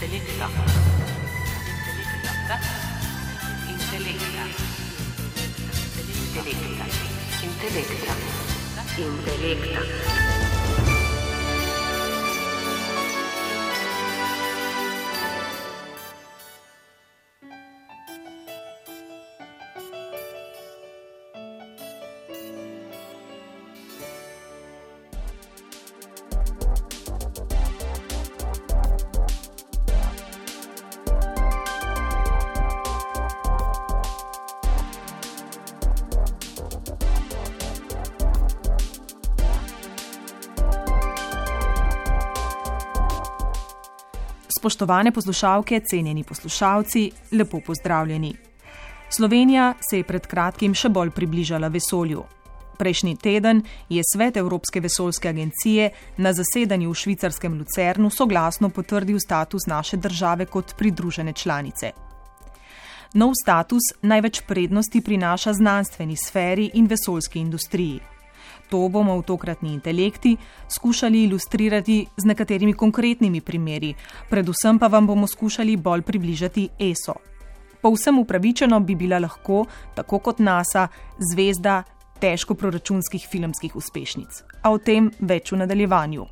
Spoštovane poslušalke, cenjeni poslušalci, lepo pozdravljeni. Slovenija se je pred kratkim še bolj približala vesolju. Prejšnji teden je Svet Evropske vesoljske agencije na zasedanju v švicarskem Lucernu soglasno potrdil status naše države kot pridružene članice. Nov status največ prednosti prinaša znanstveni sferi in vesoljski industriji. To bomo v tokratni Intelekti skušali ilustrirati z nekaterimi konkretnimi primeri, predvsem pa vam bomo skušali bolj približati ESO. Povsem upravičeno bi bila lahko, tako kot NASA, zvezda težko proračunskih filmskih uspešnic. A o tem več v nadaljevanju.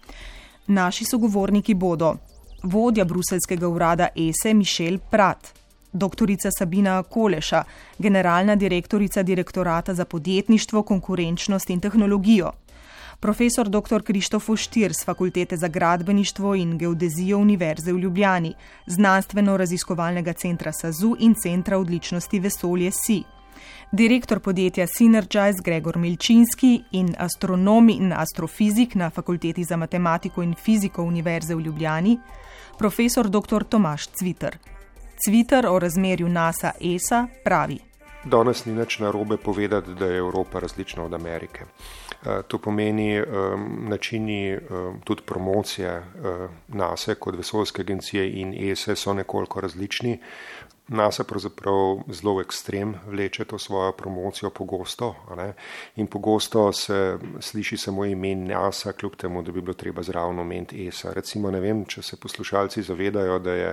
Naši sogovorniki bodo vodja bruseljskega urada ESE Michel Prat, doktorica Sabina Koleša, generalna direktorica Direktorata za podjetništvo, konkurenčnost in tehnologijo, profesor dr. Krištof Oštir z Fakultete za gradbeništvo in geodezijo Univerze v Ljubljani, znanstveno-raziskovalnega centra SAZU in Centra odličnosti vesolje SI, direktor podjetja Synergize Gregor Milčinski in astronom in astrofizik na Fakulteti za matematiko in fiziko Univerze v Ljubljani, profesor dr. Tomaž Cviter. Cviter o razmerju NASA-ESA pravi: Danes ni nič narobe povedati, da je Evropa različna od Amerike. To pomeni, načini tudi promocije NASA kot vesoljske agencije in ESA so nekoliko različni. NASA pravzaprav zelo ekstrem vleče to svojo promocijo pogosto, in pogosto se sliši samo ime NASA, kljub temu, da bi bilo treba zraven omeniti ESA. Recimo, ne vem, če se poslušalci zavedajo, da je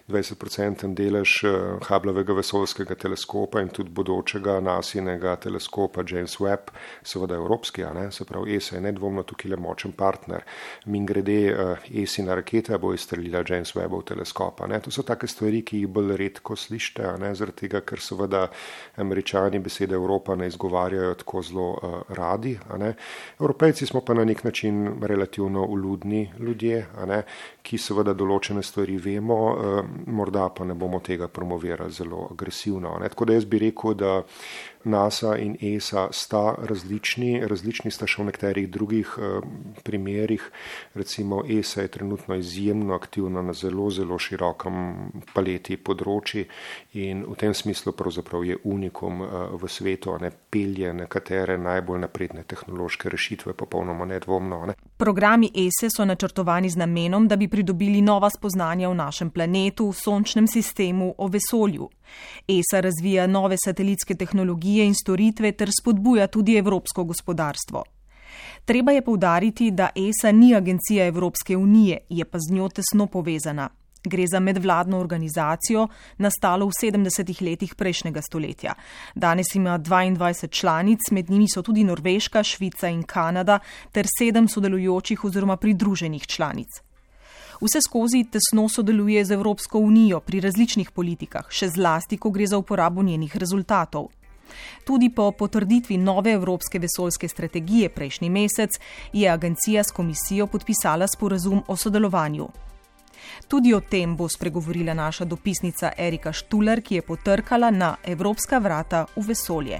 20% delež Hubblovega vesoljskega teleskopa in tudi bodočega nasinega teleskopa James Webb, seveda evropski, se pravi ESA je nedvomno tukaj le močen partner. Mimogrede, ESIna raketa bo izstrelila James Webbov teleskop. To so take stvari, ki jih bolj redko slište, zaradi tega, ker seveda Američani besede Evropa ne izgovarjajo tako zelo radi. Evropejci smo pa na nek način relativno uludni ljudje, ki seveda določene stvari vemo, morda pa ne bomo tega promovirali zelo agresivno. Tako da jaz bi rekel, da NASA in ESA sta različni sta še v nekaterih drugih primerih. Recimo ESA je trenutno izjemno aktivna na zelo širokem paleti področji in v tem smislu pravzaprav je unikum v svetu, pelje nekatere najbolj napredne tehnološke rešitve popolnoma nedvomno. Programi ESE so načrtovani z namenom, da bi pridobili nova spoznanja o našem planetu, sončnem sistemu, o vesolju. ESA razvija nove satelitske tehnologije in storitve ter spodbuja tudi evropsko gospodarstvo. Treba je poudariti, da ESA ni agencija Evropske unije, je pa z njo tesno povezana. Gre za medvladno organizacijo, nastalo v 70. letih prejšnjega stoletja. Danes ima 22 članic, med njimi so tudi Norveška, Švica in Kanada, ter 7 sodelujočih oziroma pridruženih članic. Vse skozi tesno sodeluje z Evropsko unijo pri različnih politikah, še zlasti, ko gre za uporabo njenih rezultatov. Tudi po potrditvi nove evropske vesoljske strategije prejšnji mesec je agencija s komisijo podpisala sporazum o sodelovanju. Tudi o tem bo spregovorila naša dopisnica Erika Štuler, ki je potrkala na evropska vrata v vesolje.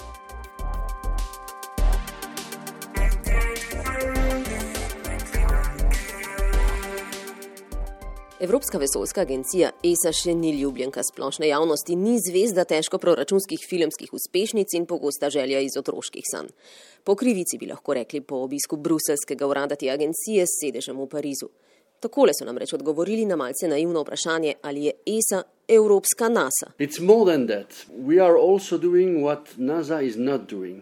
Evropska vesoljska agencija ESA še ni ljubljenka splošne javnosti, ni zvezda težko proračunskih filmskih uspešnic in pogosta želja iz otroških sanj. Po krivici bi lahko rekli po obisku bruseljskega urada te agencije s sedežem v Parizu. Takole so namreč odgovorili na malce naivno vprašanje, ali je ESA evropska NASA. It's more than that. We are also doing what NASA is not doing.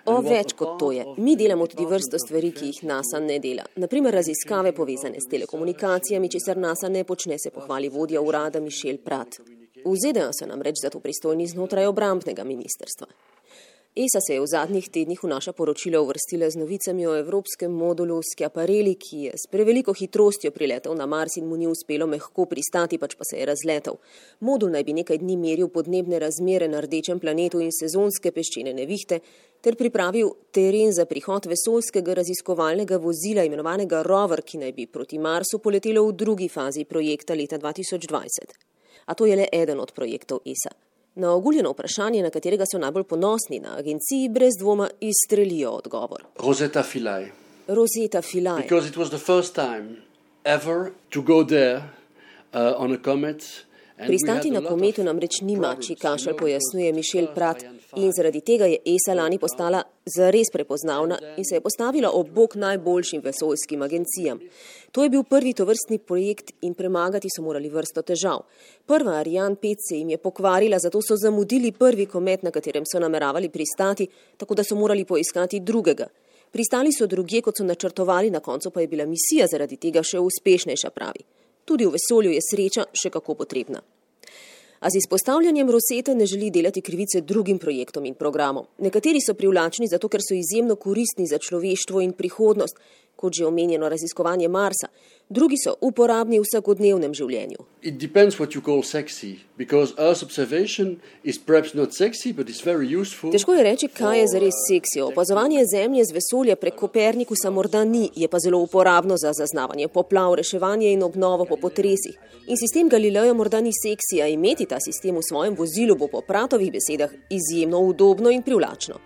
O, več kot to je. Mi delamo tudi vrsto stvari, ki jih NASA ne dela. Naprimer raziskave povezane s telekomunikacijami, česar NASA ne počne, se pohvali vodja urada Michel Pratt. V ZDA so namreč za to pristojni znotraj obrambnega ministrstva. ESA se je v zadnjih tednih v naša poročila uvrstila z novicami o evropskem modulu Schiaparelli, ki je s preveliko hitrostjo priletel na Mars in mu ni uspelo mehko pristati, pač pa se je razletel. Modul naj bi nekaj dni meril podnebne razmere na rdečem planetu in sezonske peščene nevihte ter pripravil teren za prihod vesoljskega raziskovalnega vozila imenovanega Rover, ki naj bi proti Marsu poletelo v drugi fazi projekta leta 2020. A to je le eden od projektov ESA. Na oguljeno vprašanje, na katerega so najbolj ponosni na agenciji, brez dvoma izstrelijo odgovor. Rosetta Philae. Rosetta Philae. Because it was the first time ever to go there on a comet. Pristati na kometu namreč ni mačji kašelj, pojasnjuje Michel Pratt, in zaradi tega je ESA lani postala zares prepoznavna in se je postavila ob bok najboljšim vesoljskim agencijam. To je bil prvi tovrstni projekt in premagati so morali vrsto težav. Prva Ariane 5 se jim je pokvarila, zato so zamudili prvi komet, na katerem so nameravali pristati, tako da so morali poiskati drugega. Pristali so drugje, kot so načrtovali, na koncu pa je bila misija zaradi tega še uspešnejša, pravi. Tudi v vesolju je sreča še kako potrebna. A z izpostavljanjem Rosette ne želi delati krivice drugim projektom in programom. Nekateri so privlačni zato, ker so izjemno koristni za človeštvo in prihodnost, kot že omenjeno raziskovanje Marsa. Drugi so uporabni v vsakodnevnem življenju. It depends what you call sexy, because Earth observation is perhaps not sexy, but it's very useful. Težko je reči, kaj je zares seksi. Opazovanje Zemlje z vesolja prek Kopernikusa morda ni, je pa zelo uporabno za zaznavanje poplav, reševanje in obnovo po potresih. In sistem Galileja morda ni seksi, a imeti ta sistem v svojem vozilu bo po Prattovih besedah izjemno udobno in privlačno.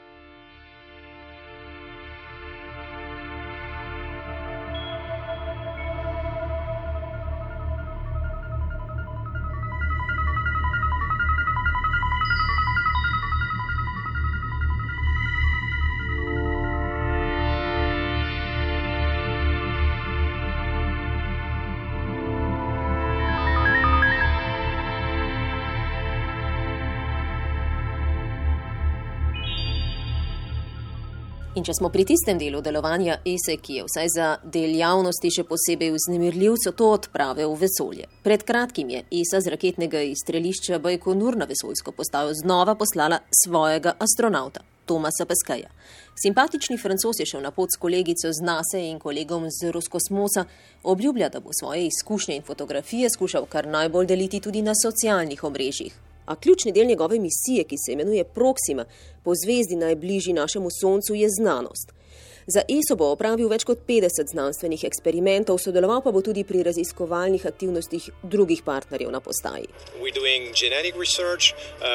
In če smo pri tistem delu delovanja ESA, ki je vsaj za del javnosti še posebej vznemirljiv, so to odprave v vesolje. Pred kratkim je ESA z raketnega izstrelišča Bajkonur na vesoljsko postajo znova poslala svojega astronauta, Thomasa Pesqueja. Simpatični Francoz je šel na pot s kolegico z NASA in kolegom z Roskosmosa, obljublja, da bo svoje izkušnje in fotografije skušal kar najbolj deliti tudi na socialnih omrežjih. A ključni del njegove misije, ki se imenuje Proxima, po zvezdi najbližji našemu Soncu, je znanost. Za ESO bo opravil več kot 50 znanstvenih eksperimentov, sodeloval pa bo tudi pri raziskovalnih aktivnostih drugih partnerjev na postaji. We're doing genetic research,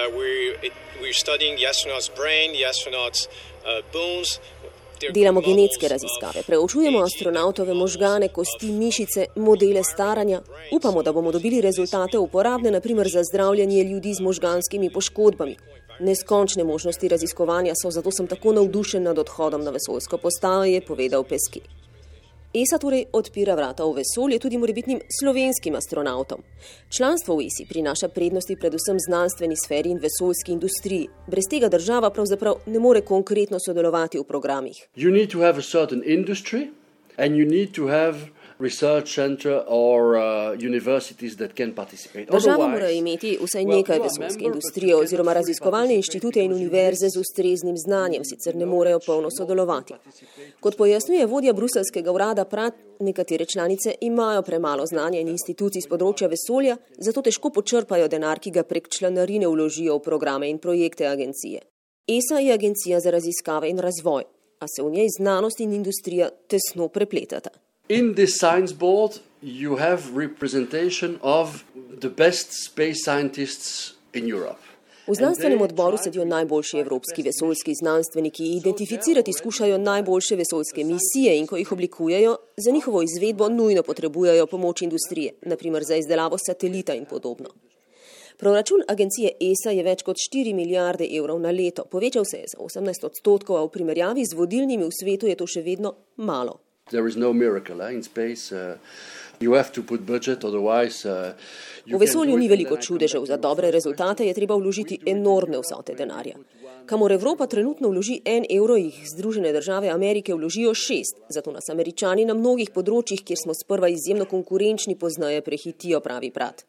we're studying the astronaut's brain, the astronaut's bones. Delamo genetske raziskave, preučujemo astronautove možgane, kosti, mišice, modele staranja. Upamo, da bomo dobili rezultate uporabne, naprimer za zdravljenje ljudi z možganskimi poškodbami. Neskončne možnosti raziskovanja so, zato sem tako navdušen nad odhodom na vesoljsko postajo, je povedal Pesquet. ESA torej odpira vrata v vesolje tudi morebitnim slovenskim astronautom. Članstvo v ESI prinaša prednosti predvsem znanstveni sferi in vesoljski industriji. Brez tega država pravzaprav ne more konkretno sodelovati v programih. You need to have a certain industry and you need to have research center or universities that can participate. Država mora imeti vsaj nekaj vesoljske industrije oziroma raziskovalne inštitute in univerze z ustreznim znanjem, sicer ne morejo polno sodelovati. Kot pojasnjuje vodja bruselskega urada Pratt, nekatere članice imajo premalo znanja in institucij z področja vesolja, zato težko počrpajo denar, ki ga prek članarine vložijo v programe in projekte agencije. ESA je agencija za raziskave in razvoj, a se v njej znanost in industrija tesno prepletata. In this science board you have representation of the best space scientists in Europe. V znanstvenem odboru sedijo najboljši evropski vesoljski znanstveniki, identificirati skušajo najboljše vesoljske misije in ko jih oblikujejo, za njihovo izvedbo nujno potrebujejo pomoč industrije, naprimer za izdelavo satelita in podobno. Proračun agencije ESA je več kot 4 milijarde evrov na leto, povečal se je za 18%, a v primerjavi z vodilnimi v svetu je to še vedno malo. There is no miracle in space. You have to put budget, otherwise V vesolju ni veliko čudežev, za dobre rezultate je treba vložiti enormne vsote denarja. Kamor Evropa trenutno vloži 1 evro, jih Združene države Amerike vložijo 6, zato nas Američani na mnogih področjih, kjer smo sprva izjemno konkurenčni, poznaje prehitijo, pravi Pratt.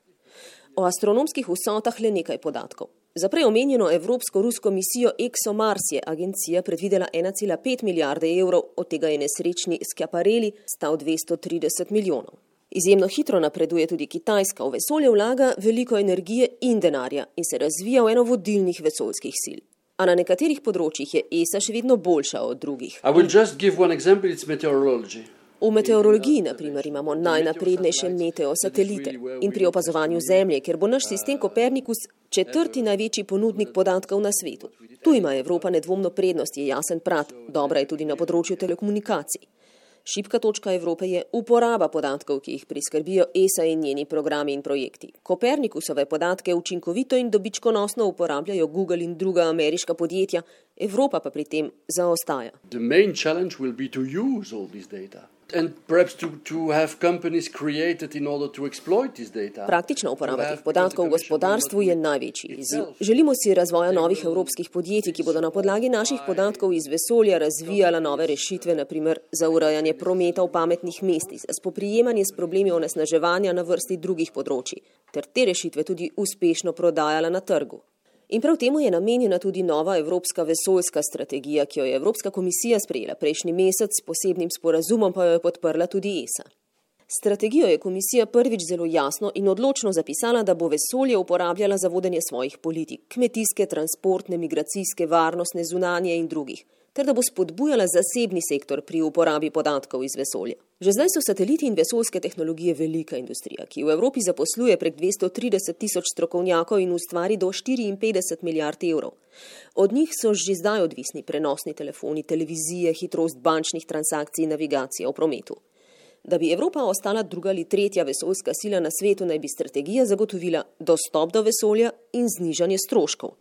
O astronomskih vsotah le nekaj podatkov. Za prej omenjeno evropsko-rusko misijo ExoMars je agencija predvidela 1,5 milijarde evrov, od tega je nesrečni Schiaparelli stal 230 milijonov. Izjemno hitro napreduje tudi Kitajska, v vesolje vlaga veliko energije in denarja in se razvija v eno vodilnih vesoljskih sil. A na nekaterih področjih je ESA še vedno boljša od drugih. I will just give one example, it's meteorology. V meteorologiji, na primer, imamo najnaprednejše meteosatelite in pri opazovanju Zemlje, ker bo naš sistem Kopernikus 4. največji ponudnik podatkov na svetu. Tu ima Evropa nedvomno prednost, je jasen Pratt, dobra je tudi na področju telekomunikacij. Šibka točka Evrope je uporaba podatkov, ki jih priskrbijo ESA in njeni programi in projekti. Kopernikusove podatke učinkovito in dobičkonosno uporabljajo Google in druga ameriška podjetja, Evropa pa pri tem zaostaja. The main challenge will be to use all this data. And perhaps to have companies created in order to exploit this data. Praktična uporaba teh podatkov v gospodarstvu je največji izziv. Želimo si razvoja novih evropskih podjetij, ki bodo na podlagi naših podatkov iz vesolja razvijala nove rešitve, na primer za urejanje prometa v pametnih mestih, za spoprijemanje s problemi onesnaževanja na vrsti drugih področij, ter te rešitve tudi uspešno prodajala na trgu. In prav temu je namenjena tudi nova evropska vesoljska strategija, ki jo je Evropska komisija sprejela prejšnji mesec, s posebnim sporazumom pa jo je podprla tudi ESA. Strategijo je komisija prvič zelo jasno in odločno zapisala, da bo vesolje uporabljala za vodenje svojih politik, kmetijske, transportne, migracijske, varnostne, zunanje in drugih, ter da bo spodbujala zasebni sektor pri uporabi podatkov iz vesolja. Že zdaj so sateliti in vesoljske tehnologije velika industrija, ki v Evropi zaposluje prek 230 tisoč strokovnjakov in ustvari do 54 milijard evrov. Od njih so že zdaj odvisni prenosni telefoni, televizije, hitrost bančnih transakcij in navigacija v prometu. Da bi Evropa ostala druga ali tretja vesoljska sila na svetu, naj bi strategija zagotovila dostop do vesolja in znižanje stroškov.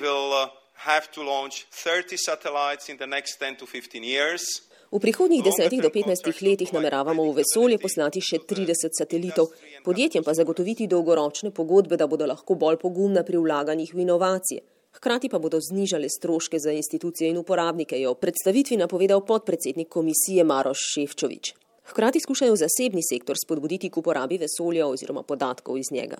Have to launch 30 satellites in the next 10 to 15 years. V prihodnjih 10 do 15 letih nameravamo v vesolje poslati še 30 satelitov, podjetjem pa zagotoviti dolgoročne pogodbe, da bodo lahko bolj pogumna pri vlaganjih v inovacije. Hkrati pa bodo znižale stroške za institucije in uporabnike, je v predstavitvi napovedal podpredsednik komisije Maroš Šefčovič. Hkrati skušajo zasebni sektor spodbuditi k uporabi vesolja oziroma podatkov iz njega.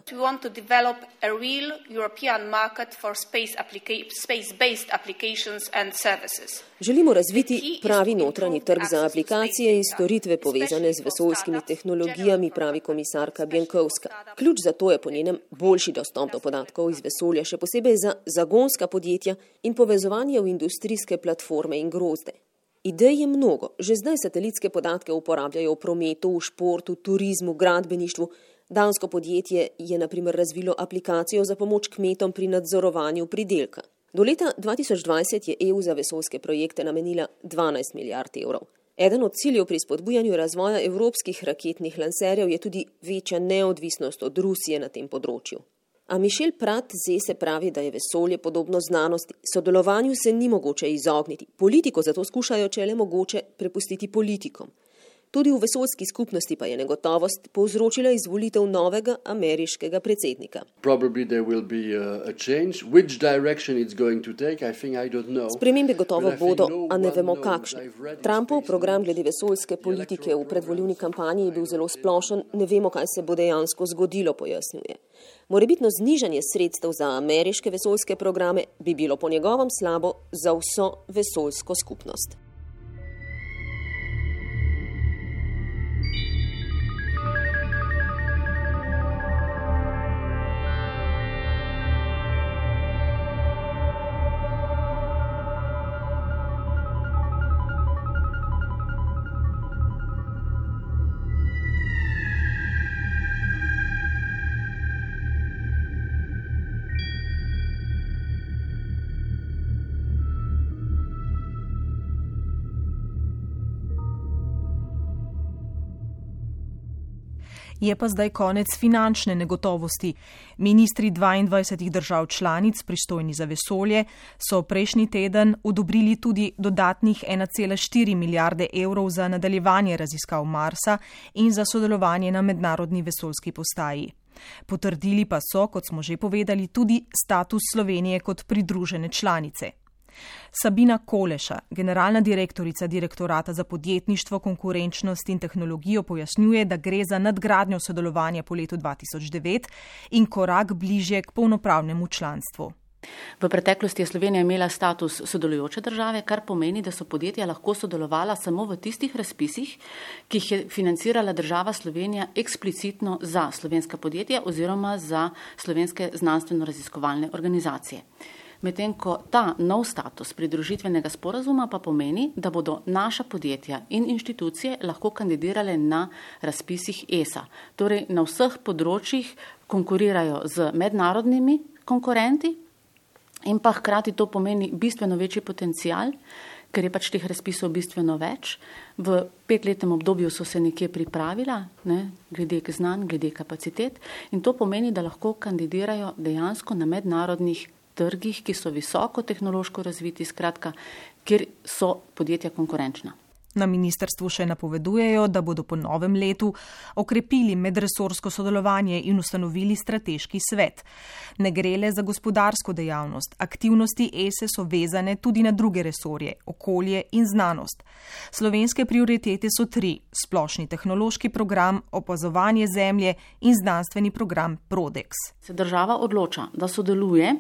Želimo razviti pravi notranji trg za aplikacije in storitve povezane z vesoljskimi tehnologijami, pravi komisarka Bjenkovska. Ključ za to je po njenem boljši dostop do podatkov iz vesolja, še posebej za zagonska podjetja in povezovanje v industrijske platforme in grozde. Idej je mnogo. Že zdaj satelitske podatke uporabljajo v prometu, v športu, turizmu, gradbeništvu. Dansko podjetje je na primer razvilo aplikacijo za pomoč kmetom pri nadzorovanju pridelka. Do leta 2020 je EU za vesoljske projekte namenila 12 milijard evrov. Eden od ciljev pri spodbujanju razvoja evropskih raketnih lanserjev je tudi večja neodvisnost od Rusije na tem področju. A Mišel Pratt z ESE pravi, da je vesolje podobno znanosti. Sodelovanju se ni mogoče izogniti. Politiko zato skušajo, če le mogoče, prepustiti politikom. Tudi v vesoljski skupnosti pa je negotovost povzročila izvolitev novega ameriškega predsednika. Spremembe gotovo bodo, a ne vemo kakšne. Trumpov program glede vesoljske politike v predvolilni kampanji je bil zelo splošen, ne vemo, kaj se bo dejansko zgodilo, pojasnjuje. Morebitno znižanje sredstev za ameriške vesoljske programe bi bilo po njegovem slabo za vso vesoljsko skupnost. Je pa zdaj konec finančne negotovosti. Ministri 22 držav članic, pristojni za vesolje, so prejšnji teden odobrili tudi dodatnih 1,4 milijarde evrov za nadaljevanje raziskav Marsa in za sodelovanje na mednarodni vesoljski postaji. Potrdili pa so, kot smo že povedali, tudi status Slovenije kot pridružene članice. Sabina Koleša, generalna direktorica Direktorata za podjetništvo, konkurenčnost in tehnologijo, pojasnjuje, da gre za nadgradnjo sodelovanja po letu 2009 in korak bližje k polnopravnemu članstvu. V preteklosti je Slovenija imela status sodelujoče države, kar pomeni, da so podjetja lahko sodelovala samo v tistih razpisih, ki jih je financirala država Slovenija eksplicitno za slovenska podjetja oziroma za slovenske znanstveno-raziskovalne organizacije. Medtem ko ta nov status pridružitvenega sporazuma pa pomeni, da bodo naša podjetja in inštitucije lahko kandidirale na razpisih ESA. Torej na vseh področjih konkurirajo z mednarodnimi konkurenti in pa hkrati to pomeni bistveno večji potencial, ker je pač teh razpisov bistveno več. V 5-letnem obdobju so se nekje pripravila, glede znanj, glede kapacitet, in to pomeni, da lahko kandidirajo dejansko na mednarodnih trgih, ki so visoko tehnološko razviti, skratka, kjer so podjetja konkurenčna. Na ministrstvu še napovedujejo, da bodo po novem letu okrepili medresorsko sodelovanje in ustanovili strateški svet. Ne gre le za gospodarsko dejavnost, aktivnosti ESE so vezane tudi na druge resorje, okolje in znanost. Slovenske prioritete so 3: splošni tehnološki program, opazovanje zemlje in znanstveni program Prodex. Se država odloča, da sodeluje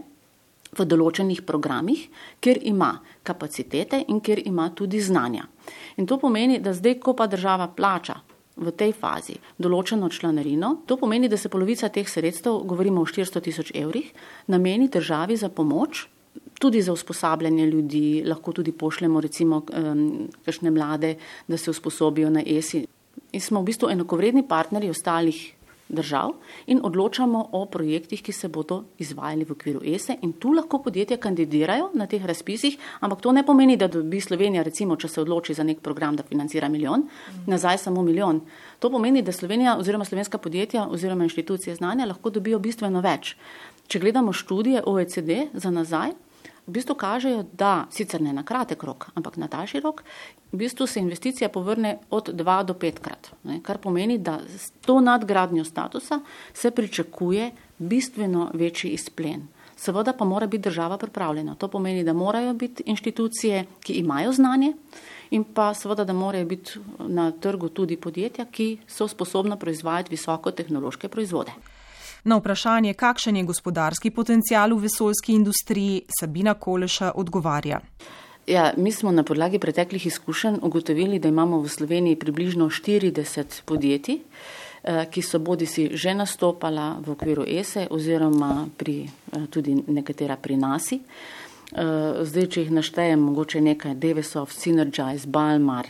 v določenih programih, kjer ima kapacitete in kjer ima tudi znanja. In to pomeni, da zdaj, ko pa država plača v tej fazi določeno članarino, to pomeni, da se polovica teh sredstev, govorimo o 400 000 evrih, nameni državi za pomoč, tudi za usposabljanje ljudi, lahko tudi pošljemo recimo kakšne mlade, da se usposobijo na ESI. In smo v bistvu enakovredni partnerji ostalih držav in odločamo o projektih, ki se bodo izvajali v okviru ESE, in tu lahko podjetja kandidirajo na teh razpisih, ampak to ne pomeni, da dobi Slovenija, recimo, če se odloči za nek program, da financira 1 milijon, nazaj samo 1 milijon. To pomeni, da Slovenija oziroma slovenska podjetja oziroma inštitucije znanja lahko dobijo bistveno več. Če gledamo študije OECD za nazaj, v bistvu kažejo, da sicer ne na kratek rok, ampak na daljši rok, v bistvu se investicija povrne od 2 do 5 krat. Kar pomeni, da s to nadgradnjo statusa se pričakuje bistveno večji izplen. Seveda pa mora biti država pripravljena. To pomeni, da morajo biti inštitucije, ki imajo znanje, in pa seveda, da morajo biti na trgu tudi podjetja, ki so sposobna proizvajati visokotehnološke proizvode. Na vprašanje, kakšen je gospodarski potencial v vesoljski industriji, Sabina Koleša odgovarja. Ja, mi smo na podlagi preteklih izkušenj ugotovili, da imamo v Sloveniji približno 40 podjetij, ki so bodisi že nastopala v okviru ESE oziroma tudi nekatera pri NASI. Zdaj, če jih naštejem, mogoče nekaj: Devesoft, Synergize, Balmar,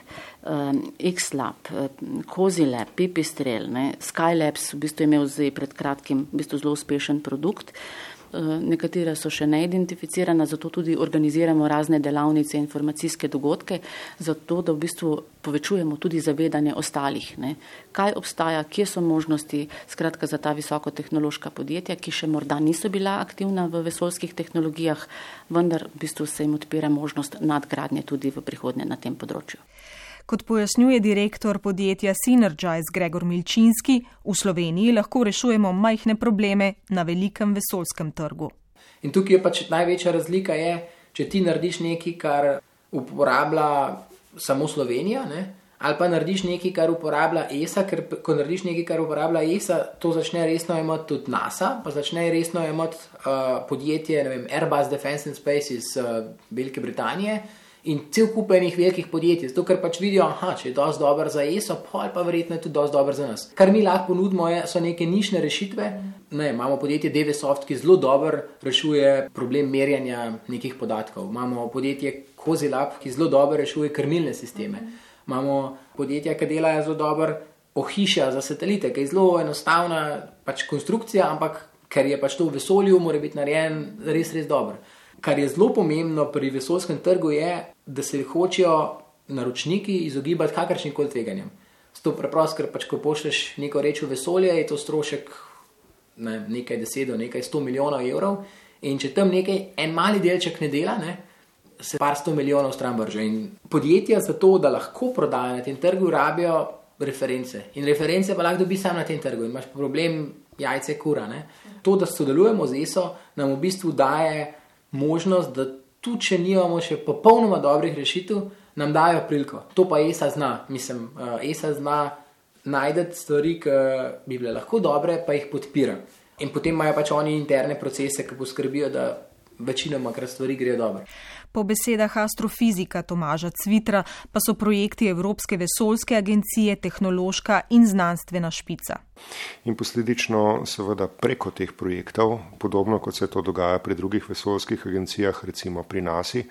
X-Lab, Kozilab, Pipistrel, Skylabs v bistvu imel zdaj pred kratkim zelo uspešen produkt. Nekatere so še neidentificirane, zato tudi organiziramo razne delavnice, informacijske dogodke, zato da v bistvu povečujemo tudi zavedanje ostalih. Kaj obstaja, kje so možnosti, skratka za ta visokotehnološka podjetja, ki še morda niso bila aktivna v vesoljskih tehnologijah, vendar v bistvu se jim odpira možnost nadgradnje tudi v prihodnje na tem področju. Kot pojasnjuje direktor podjetja Synergize Gregor Milčinski, v Sloveniji lahko rešujemo majhne probleme na velikem vesoljskem trgu. In tukaj je pač največja razlika je, če ti narediš nekaj, kar uporablja samo Slovenija, ali pa narediš nekaj, kar uporablja ESA, ker ko narediš nekaj, kar uporablja ESA, to začne resno imeti tudi NASA, pa začne resno imeti podjetje, Airbus Defence and Space iz Velike Britanije, in cel kup enih velikih podjetij, zato ker pač vidijo, če je dosti dober za ESO, pa verjetno je tudi dosti dober za nas. Kar mi lahko ponudimo so neke nišne rešitve. Imamo podjetje Devesoft, ki zelo dobro rešuje problem merjanja nekih podatkov. Imamo podjetje Kozilab, ki zelo dobro rešuje krmilne sisteme. Imamo podjetja, ki delajo zelo dobro ohišja za satelite, ki je zelo enostavna pač konstrukcija, ampak ker je pač to v vesolju, mora biti narejen res dobro. Kar je zelo pomembno pri vesoljskem trgu je, da se hočejo naročniki izogibati kakršnikoli tveganjem. Zato preprosto, ker pač ko pošlješ neko reč v vesolje, je to strošek nekaj 10 do nekaj 100 milijonov evrov, in če tam en mali delček ne dela, se par 100 milijonov stran vrže. In podjetja za to, da lahko prodajo na tem trgu, rabijo reference. In reference pa lahko dobi sam na tem trgu. In imaš problem jajce kura. To, da sodelujemo z ESO, nam v bistvu daje možnost, da tudi če nimamo še popolnoma dobrih rešitev, nam dajo priliko. To pa ESA zna. ESA zna najdeti stvari, ki bi bile lahko dobre, pa jih podpira. In potem imajo pač oni interne procese, ki poskrbijo, da večinoma krat stvari grejo dobro. Po besedah astrofizika Tomaža Cvitra pa so projekti Evropske vesoljske agencije tehnološka in znanstvena špica. In posledično seveda preko teh projektov, podobno kot se to dogaja pri drugih vesoljskih agencijah, recimo pri NASA,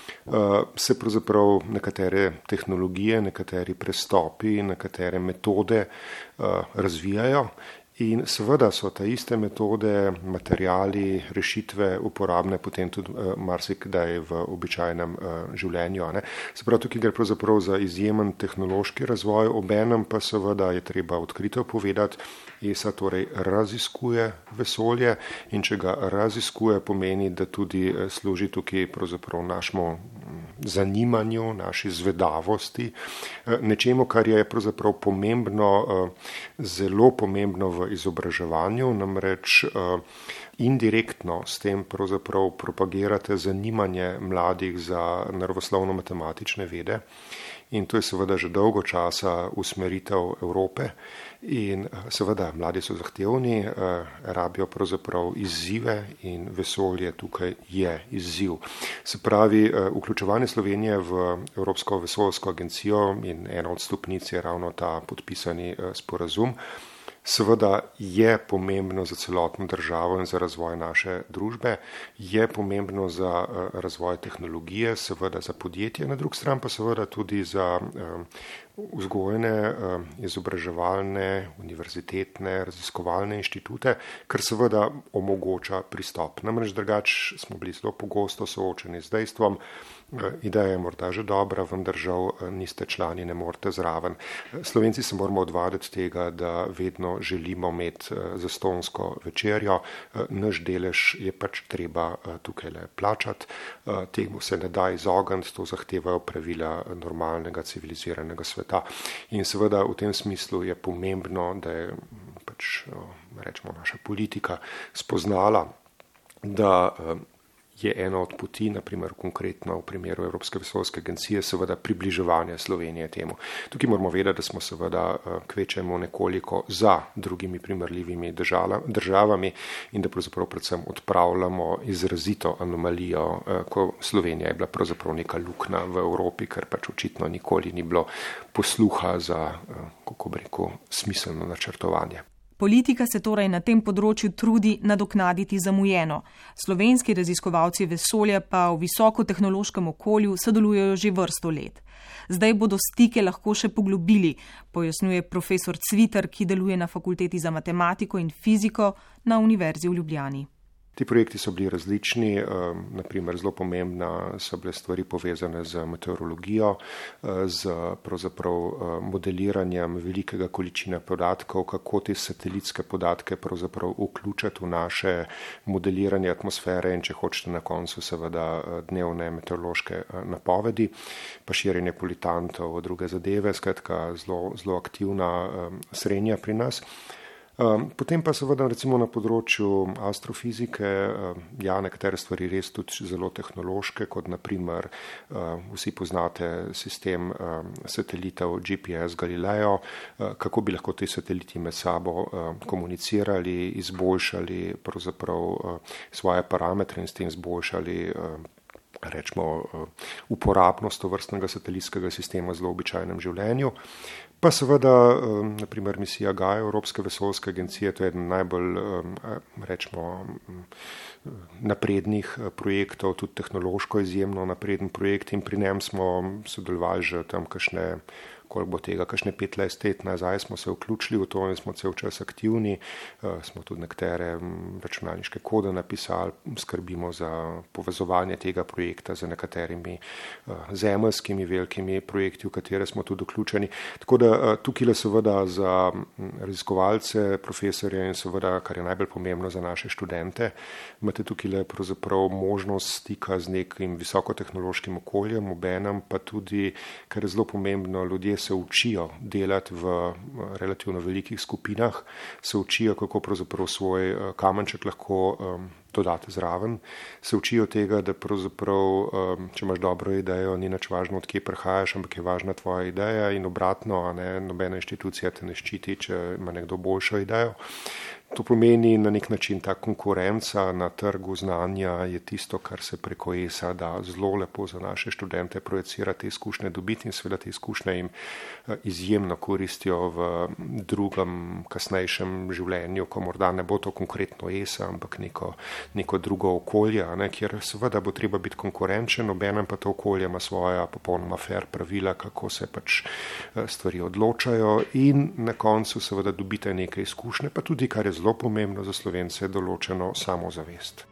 se pravzaprav nekatere tehnologije, nekateri prestopi, nekatere metode razvijajo. In seveda so ta iste metode, materiali, rešitve uporabne potem tudi marsikdaj v običajnem življenju. Se pravi, tukaj gre pravzaprav za izjemen tehnološki razvoj, obenem pa seveda je treba odkrito povedati, ESA torej raziskuje vesolje in če ga raziskuje, pomeni, da tudi služi tukaj pravzaprav našemu zanimanju, naši zvedavosti, nečemu, kar je pravzaprav pomembno, zelo pomembno v izobraževanju, namreč indirektno s tem pravzaprav propagirate zanimanje mladih za naravoslovno-matematične vede in to je seveda že dolgo časa usmeritev Evrope in seveda mladi so zahtevni, rabijo pravzaprav izzive in vesolje tukaj je izziv. Se pravi, vključevanje Slovenije v Evropsko vesoljsko agencijo in ena od stopnic je ravno ta podpisani sporazum. Seveda je pomembno za celotno državo in za razvoj naše družbe, je pomembno za razvoj tehnologije, seveda za podjetje, na drugi strani pa seveda tudi za vzgojne, izobraževalne, univerzitetne, raziskovalne inštitute, kar seveda omogoča pristop. Namreč drugače smo bili zelo pogosto soočeni z dejstvom, ideja je morda že dobra, vendar žal niste člani, ne morete zraven. Slovenci se moramo odvaditi tega, da vedno želimo imeti zastonjsko večerjo, naš delež je pač treba tukaj le plačati, temu se ne da izogniti, to zahtevajo pravila normalnega civiliziranega sveta. In seveda v tem smislu je pomembno, da je pač, rečemo, naša politika spoznala, da je ena od poti, naprimer konkretno v primeru Evropske vesoljske agencije, seveda približevanje Slovenije temu. Tukaj moramo vedeti, da smo seveda kvečemo nekoliko za drugimi primerljivimi državami in da pravzaprav predvsem odpravljamo izrazito anomalijo, ko Slovenija je bila pravzaprav neka luknja v Evropi, ker pač očitno nikoli ni bilo posluha za, kako bi rekel, smiselno načrtovanje. Politika se torej na tem področju trudi nadoknaditi zamujeno. Slovenski raziskovalci vesolja pa v visokotehnološkem okolju sodelujejo že vrsto let. Zdaj bodo stike lahko še poglobili, pojasnjuje profesor Cviter, ki deluje na Fakulteti za matematiko in fiziko na Univerzi v Ljubljani. Ti projekti so bili različni, naprimer zelo pomembna so bile stvari povezane z meteorologijo, z pravzaprav modeliranjem velikega količine podatkov, kako te satelitske podatke pravzaprav vključiti v naše modeliranje atmosfere in če hočete na koncu seveda dnevne meteorološke napovedi, pa širjenje politantov, druge zadeve, skratka zelo aktivna srenja pri nas. Potem pa seveda recimo na področju astrofizike, nekatere stvari res tudi zelo tehnološke, kot naprimer vsi poznate sistem satelitov GPS Galileo, kako bi lahko ti sateliti med sabo komunicirali, izboljšali pravzaprav svoje parametre in s tem izboljšali rečemo uporabnost tovrstnega satelitskega sistema v zelo običajnem življenju. Pa seveda, naprimer, misija Gaia Evropske vesoljske agencije, to je eden najbolj, rečemo, naprednih projektov, tudi tehnološko izjemno napreden projekt in pri njem smo sodelovali že tam koliko bo tega, kakšne 15 let nazaj smo se vključili v to in smo cel čas aktivni, smo tudi nekatere računalniške kode napisali, skrbimo za povezovanje tega projekta z nekaterimi zemeljskimi velikimi projekti, v katere smo tudi vključeni. Tako da tukaj seveda za raziskovalce, profesorje in seveda, kar je najbolj pomembno za naše študente, imate tukaj pravzaprav možnost stika z nekim visokotehnološkim okoljem, obenem pa tudi, kar je zelo pomembno, ljudje ljudje se učijo delati v relativno velikih skupinah, se učijo, kako pravzaprav svoj kamenček lahko dodati zraven, se učijo tega, da pravzaprav, če imaš dobro idejo, ni nič važno, od kje prihajaš, ampak je važna tvoja ideja in obratno, nobena inštitucija te ne ščiti, če ima nekdo boljšo idejo. To pomeni na nek način ta konkurenca na trgu znanja je tisto, kar se preko ESA da zelo lepo za naše študente projecirati, izkušnje dobiti in seveda te izkušnje jim izjemno koristijo v drugem, kasnejšem življenju, ko morda ne bo to konkretno ESA, ampak neko drugo okolje, kjer seveda bo treba biti konkurenčen, obenem pa to okolje ima svoja popolnoma fair pravila, kako se pač stvari odločajo in na koncu seveda dobite nekaj izkušnje, pa tudi, kar je zelo pomembno za Slovence, določeno samozavest.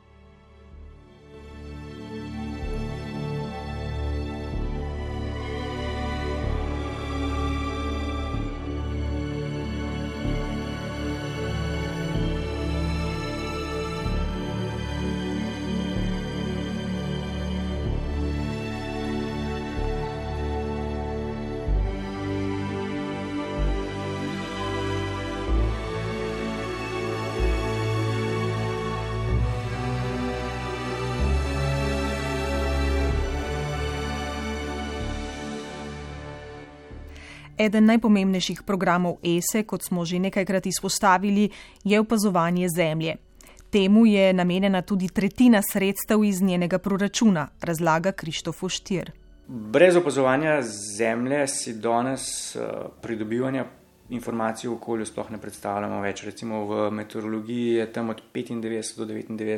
Eden najpomembnejših programov ESE, kot smo že nekajkrat izpostavili, je opazovanje Zemlje. Temu je namenjena tudi tretjina sredstev iz njenega proračuna, razlaga Krištof Oštir. Brez opazovanja Zemlje si danes pridobivanja informacij o okolju sploh ne predstavljamo več. Recimo v meteorologiji je tam od 95 do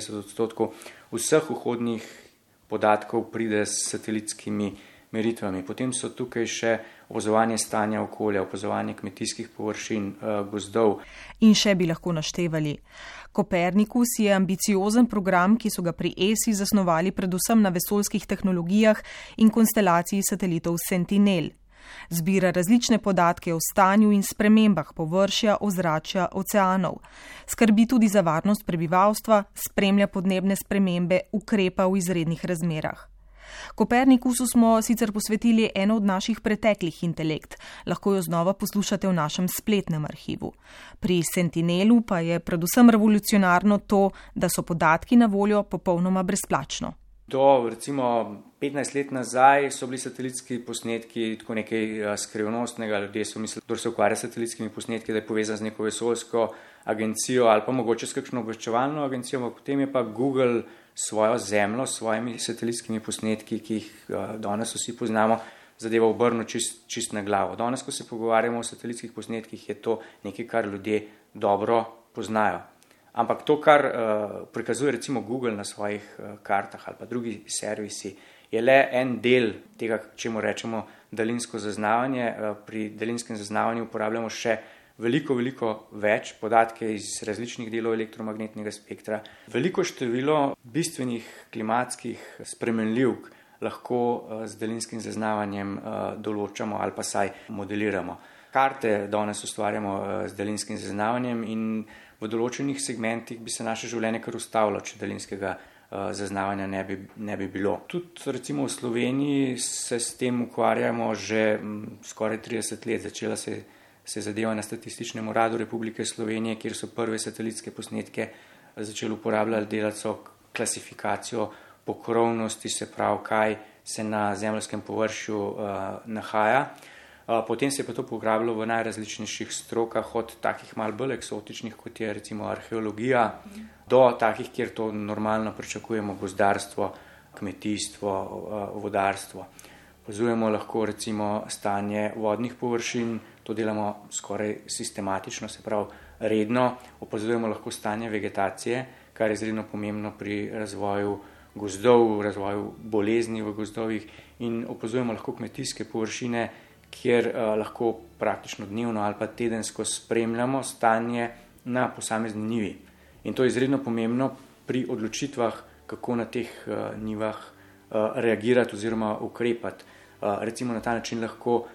99% vseh vhodnih podatkov pride s satelitskimi meritvami. Potem so tukaj še opazovanje stanja okolja, opazovanje kmetijskih površin, gozdov. In še bi lahko naštevali. Kopernikus je ambiciozen program, ki so ga pri ESI zasnovali predvsem na vesoljskih tehnologijah in konstelaciji satelitov Sentinel. Zbira različne podatke o stanju in spremembah površja, ozračja, oceanov. Skrbi tudi za varnost prebivalstva, spremlja podnebne spremembe, ukrepa v izrednih razmerah. Kopernikusu smo sicer posvetili eno od naših preteklih intelekt, lahko jo znova poslušate v našem spletnem arhivu. Pri Sentinelu pa je predvsem revolucionarno to, da so podatki na voljo popolnoma brezplačno. Do recimo 15 let nazaj so bili satelitski posnetki tako nekaj skrivnostnega, ljudje so mislili, da se ukvarja s satelitskimi posnetki, da je povezan z neko vesoljsko agencijo ali pa mogoče s kakšno obveščevalno agencijo, potem je pa Google svojo Zemljo, s svojimi satelitskimi posnetki, ki jih danes vsi poznamo, zadeva obrnil čist na glavo. Danes, ko se pogovarjamo o satelitskih posnetkih, je to nekaj, kar ljudje dobro poznajo. Ampak to, kar prikazuje recimo Google na svojih kartah ali pa drugi servisi, je le en del tega, čemu rečemo daljinsko zaznavanje. Pri daljinskem zaznavanju uporabljamo še veliko več podatke iz različnih delov elektromagnetnega spektra. Veliko število bistvenih klimatskih spremenljivk lahko z daljinskim zaznavanjem določamo ali pa saj modeliramo. Karte danes ustvarjamo z daljinskim zaznavanjem in v določenih segmentih bi se naše življenje kar ustavilo, če daljinskega zaznavanja ne bi bilo. Tudi recimo v Sloveniji se s tem ukvarjamo že skoraj 30 let. Začela se zadeva na Statističnem uradu Republike Slovenije, kjer so prve satelitske posnetke začeli uporabljati, delati so klasifikacijo pokrovnosti, se pravi, kaj se na zemeljskem površju nahaja. Potem se je pa to pograbilo v najrazličnejših strokah, od takih malo bolj eksotičnih, kot je recimo arheologija, do takih, kjer to normalno pričakujemo, gozdarstvo, kmetijstvo, vodarstvo. Opazujemo lahko recimo stanje vodnih površin, to delamo skoraj sistematično, se pravi redno. Opazujemo lahko stanje vegetacije, kar je izredno pomembno pri razvoju gozdov, razvoju bolezni v gozdovih, in opazujemo lahko kmetijske površine, kjer lahko praktično dnevno ali pa tedensko spremljamo stanje na posamezni njivi. In to je izredno pomembno pri odločitvah, kako na teh njivah reagirati oziroma ukrepati. Recimo na ta način lahko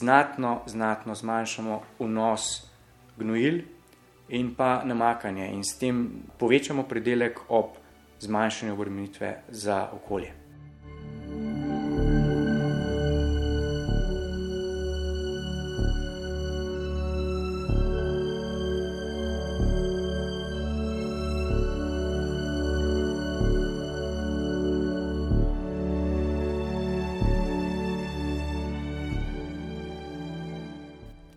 znatno zmanjšamo vnos gnojil in pa namakanje in s tem povečamo pridelek ob zmanjšanju obremenitve za okolje.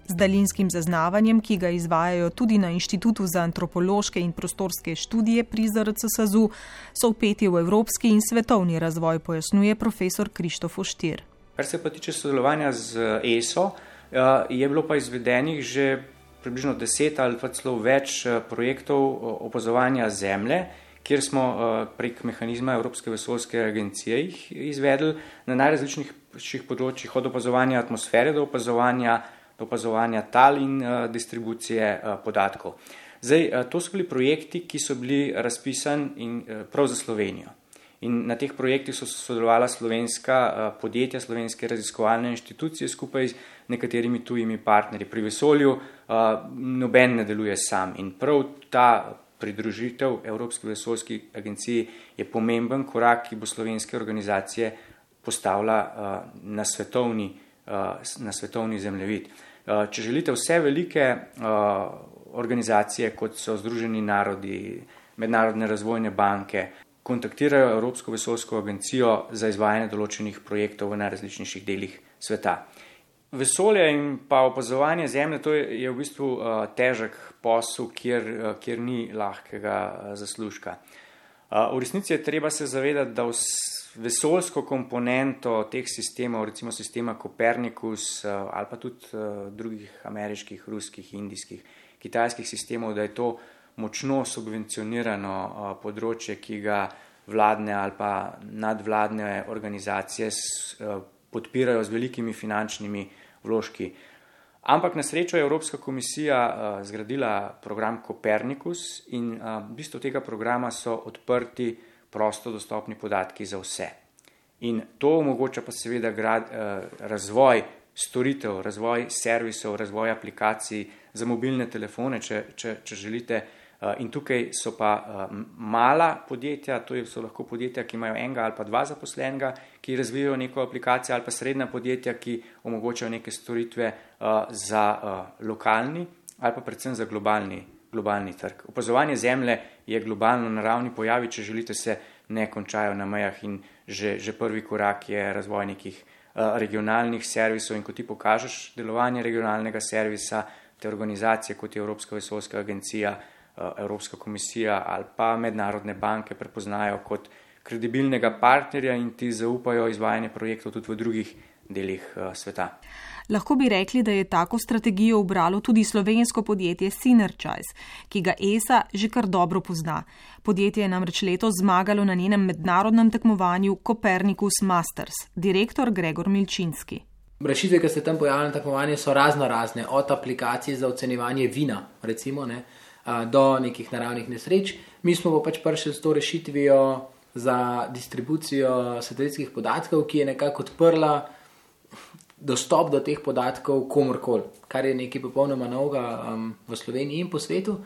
Z daljinskim zaznavanjem, ki ga izvajajo tudi na Inštitutu za antropološke in prostorske študije pri ZRC SAZU, so vpeti v evropski in svetovni razvoj, pojasnjuje profesor Krištof Oštir. Kar se pa tiče sodelovanja z ESO, je bilo pa izvedenih že približno 10 ali pa celo več projektov opazovanja Zemlje, kjer smo prek mehanizma Evropske vesoljske agencije jih izvedli na najrazličnejših področjih, od opazovanja atmosfere do opazovanja tal in distribucije podatkov. Zdaj, to so bili projekti, ki so bili razpisani prav za Slovenijo. In na teh projektih so sodelovala slovenska podjetja, slovenske raziskovalne inštitucije skupaj z nekaterimi tujimi partnerji. Pri vesolju noben ne deluje sam in prav ta pridružitev Evropske vesoljske agencije je pomemben korak, ki bo slovenske organizacije postavila na svetovni zemljevid. Če želite, vse velike organizacije, kot so Združeni narodi, mednarodne razvojne banke, kontaktirajo Evropsko vesoljsko agencijo za izvajanje določenih projektov v najrazličnejših delih sveta. Vesolje in pa opazovanje Zemlje, to je v bistvu težek posel, kjer ni lahkega zaslužka. V resnici je treba se zavedati, da vesoljsko komponento teh sistemov, recimo sistema Copernicus ali pa tudi drugih ameriških, ruskih, indijskih, kitajskih sistemov, da je to močno subvencionirano področje, ki ga vladne ali pa nadvladne organizacije podpirajo z velikimi finančnimi vložki. Ampak na srečo je Evropska komisija zgradila program Copernicus in v bistvu tega programa so odprti prosto dostopni podatki za vse. In to omogoča pa seveda razvoj storitev, razvoj servisov, razvoj aplikacij za mobilne telefone, če želite. In tukaj so pa mala podjetja, to so lahko podjetja, ki imajo enega ali pa dva zaposlenega, ki razvijajo neko aplikacijo, ali pa srednja podjetja, ki omogočajo neke storitve za lokalni ali pa predvsem za globalni trg. Opazovanje Zemlje je globalno naravni pojavi, če želite, se ne končajo na mejah in že prvi korak je razvoj nekih regionalnih servisov in ko ti pokažeš delovanje regionalnega servisa, te organizacije kot je Evropska vesoljska agencija, Evropska komisija ali pa mednarodne banke prepoznajo kot kredibilnega partnerja in ti zaupajo izvajanje projektov tudi v drugih delih sveta. Lahko bi rekli, da je tako strategijo ubralo tudi slovensko podjetje Synergize, ki ga ESA že kar dobro pozna. Podjetje je namreč letos zmagalo na njenem mednarodnem tekmovanju Copernicus Masters, direktor Gregor Milčinski. Rešitve, ki se tam pojavljajo na tekmovanju, so razne, od aplikacij za ocenjevanje vina, recimo, do nekih naravnih nesreč. Mi smo pa pač prišli s to rešitvijo za distribucijo satelitskih podatkov, ki je nekako odprla dostop do teh podatkov komorkoli, kar je nekaj popolnoma novega v Sloveniji in po svetu.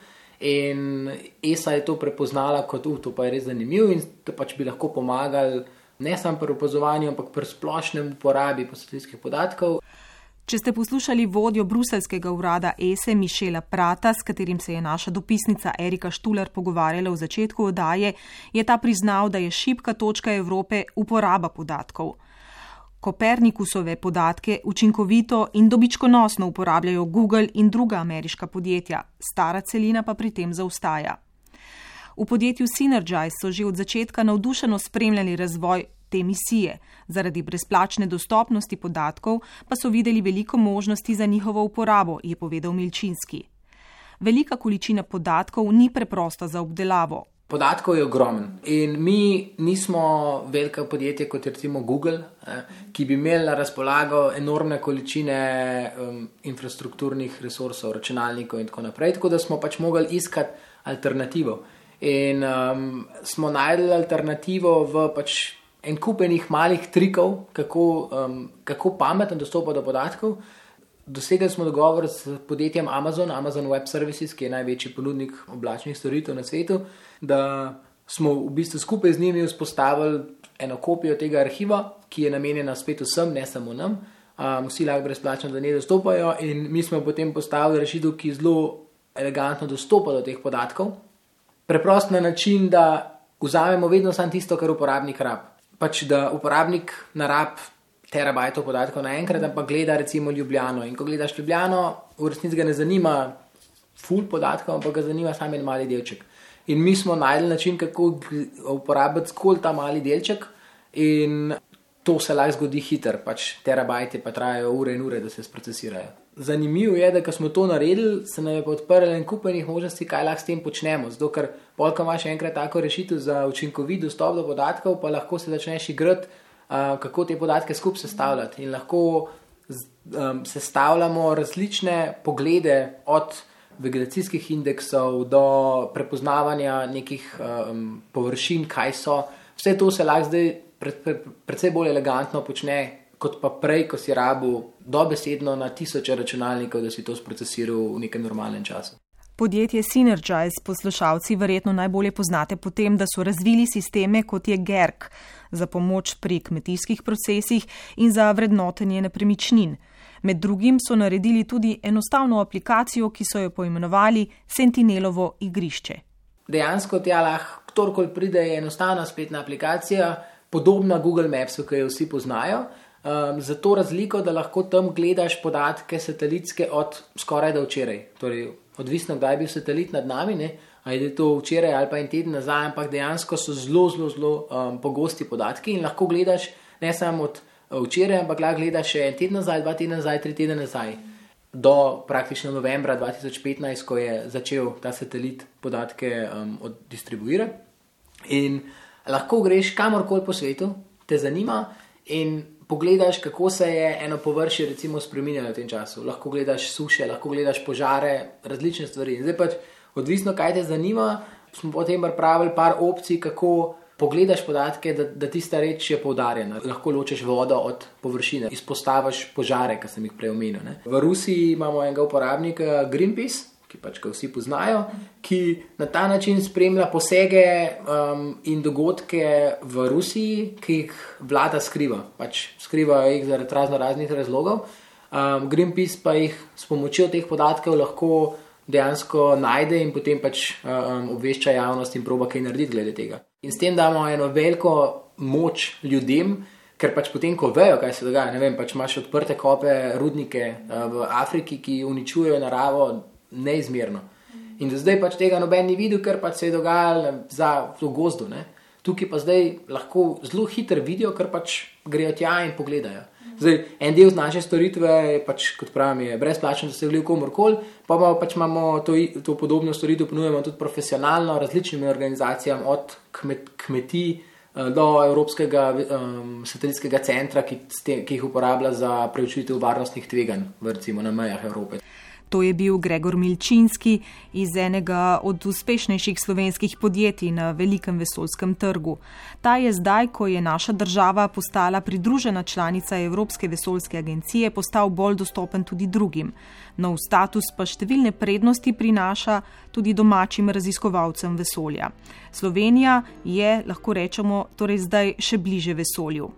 In ESA je to prepoznala kot, to pa je res zanimivo in to pač bi lahko pomagali ne samo pri opazovanju, ampak pri splošnem uporabi satelitskih podatkov. Če ste poslušali vodjo bruseljskega urada ESE Mišela Prata, s katerim se je naša dopisnica Erika Štular pogovarjala v začetku oddaje, je ta priznal, da je šibka točka Evrope uporaba podatkov. Copernicusove podatke učinkovito in dobičkonosno uporabljajo Google in druga ameriška podjetja, stara celina pa pri tem zaostaja. V podjetju Synergize so že od začetka navdušeno spremljali razvoj te misije. Zaradi brezplačne dostopnosti podatkov pa so videli veliko možnosti za njihovo uporabo, je povedal Milčinski. Velika količina podatkov ni preprosta za obdelavo. Podatkov je ogromen in mi nismo velika podjetje kot recimo Google, ki bi imeli na razpolago enormne količine infrastrukturnih resursov, računalnikov in tako naprej, tako da smo pač mogli iskati alternativo. In smo najdeli alternativo v pač en kupenih malih trikov, kako pametno dostopa do podatkov. Dosegli smo dogovor s podjetjem Amazon Web Services, ki je največji ponudnik oblačnih storitev na svetu, da smo v bistvu skupaj z njimi vzpostavili eno kopijo tega arhiva, ki je namenjena spet vsem, ne samo nam. Vsi lahko brezplačno do nje dostopajo in mi smo potem postavili rešitev, ki zelo elegantno dostopa do teh podatkov. Preprost na način, da vzamemo vedno samo tisto, kar uporabnik rab. Pač da uporabnik narab terabajtov podatkov naenkrat, ampak gleda recimo Ljubljano. In ko gledaš Ljubljano, v resnici ga ne zanima ful podatkov, ampak ga zanima samo en mali delček. In mi smo najdeli način, kako uporabiti zgolj ta mali delček in to se lahko zgodi hiter, pač terabajti pa trajajo ure in ure, da se sprocesirajo. Zanimivo je, da ko smo to naredili, se nam je pa odprlo en kupenih možnosti, kaj lahko s tem počnemo. Zato, ker polka imaš enkrat tako rešitev za učinkovit dostop do podatkov, pa lahko se začneš igrati, kako te podatke skupaj sestavljati. In lahko sestavljamo različne poglede od vegetacijskih indeksov do prepoznavanja nekih površin, kaj so. Vse to se lahko zdaj predvsej bolj elegantno počne, kot pa prej, ko si rabil dobesedno na tisoče računalnikov, da si to sprocesiral v nekem normalnem času. Podjetje Sinergise poslušalci verjetno najbolje poznate po tem, da so razvili sisteme kot je GERK za pomoč pri kmetijskih procesih in za vrednotenje nepremičnin. Med drugim so naredili tudi enostavno aplikacijo, ki so jo poimenovali Sentinelovo igrišče. Dejansko tja lahko kdorkoli pride, je enostavna spletna aplikacija, podobna Google Mapsu, ki jo vsi poznajo, za to razliko, da lahko tam gledaš podatke satelitske od skoraj do včeraj. Torej, odvisno, kdaj je bil satelit nad nami, ne? Ali je to včeraj ali pa en teden nazaj, ampak dejansko so zelo pogosti podatki in lahko gledaš ne samo od včeraj, ampak lahko gledaš še en teden nazaj, 2 tedne nazaj, 3 tedne nazaj. Do praktično novembra 2015, ko je začel ta satelit podatke distribuirati. In lahko greš kamorkoli po svetu, te zanima in pogledaš, kako se je eno površje recimo spreminjalo v tem času. Lahko gledaš suše, lahko gledaš požare, različne stvari. Zdaj pač, odvisno kaj te zanima, smo potem pripravili par opcij, kako pogledaš podatke, da tista reč je poudarjena. Lahko ločeš vodo od površine, izpostaviš požare, ki sem jih prej omenil. Ne. V Rusiji imamo enega uporabnika Greenpeace, ki pač ga vsi poznajo, ki na ta način spremlja posege in dogodke v Rusiji, ki jih vlada skriva. Pač skrivajo jih zaradi raznih razlogov. Greenpeace pa jih s pomočjo teh podatkov lahko dejansko najde in potem pač obvešča javnost in proba kaj narediti glede tega. In s tem damo eno veliko moč ljudem, ker pač potem, ko vejo, kaj se dogaja, ne vem, pač imaš odprte kope, rudnike v Afriki, ki uničujejo naravo neizmerno. In do zdaj pač tega noben ni videl, ker pač se je dogajalo v gozdu. Ne? Tukaj pa zdaj lahko zelo hitro vidijo, ker pač grejo tja in pogledajo. Zdaj, en del naše storitve je pač, kot pravim, je brezplačno dosegljiv komorkoli, pa pač imamo to podobno storitev ponujemo tudi profesionalno različnim organizacijam, od kmetij do Evropskega satelitskega centra, ki jih uporablja za preučitev varnostnih tveganj, recimo na mejah Evrope. To je bil Gregor Milčinski iz enega od uspešnejših slovenskih podjetij na velikem vesoljskem trgu. Ta je zdaj, ko je naša država postala pridružena članica Evropske vesoljske agencije, postal bolj dostopen tudi drugim. Nov status pa številne prednosti prinaša tudi domačim raziskovalcem vesolja. Slovenija je, lahko rečemo, torej zdaj še bliže vesolju.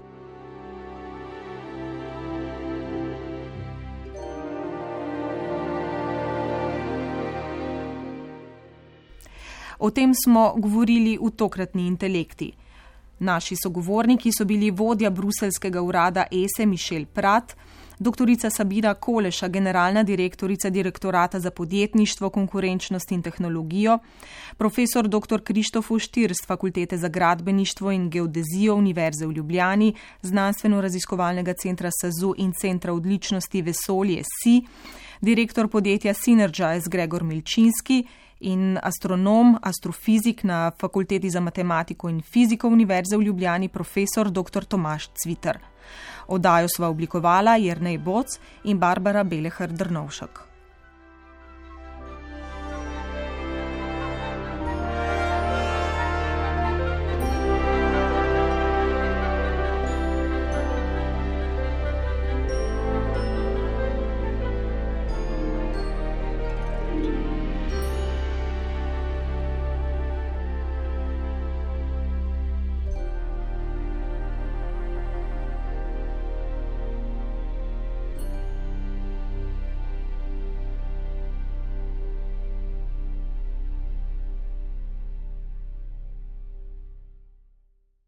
O tem smo govorili v tokratni Intelekti. Naši sogovorniki so bili vodja bruseljskega urada ESE Mišel Prat, doktorica Sabina Koleša, generalna direktorica Direktorata za podjetništvo, konkurenčnost in tehnologijo, profesor dr. Krištof Štir z Fakultete za gradbeništvo in geodezijo Univerze v Ljubljani, znanstveno-raziskovalnega centra SAZU in centra odličnosti vesolje SI, direktor podjetja Sinergise Gregor Milčinski in astronom, astrofizik na Fakulteti za matematiko in fiziko Univerze v Ljubljani, profesor dr. Tomaž Cviter. Oddajo sva oblikovala Jernej Boc in Barbara Belehar Drnovšek.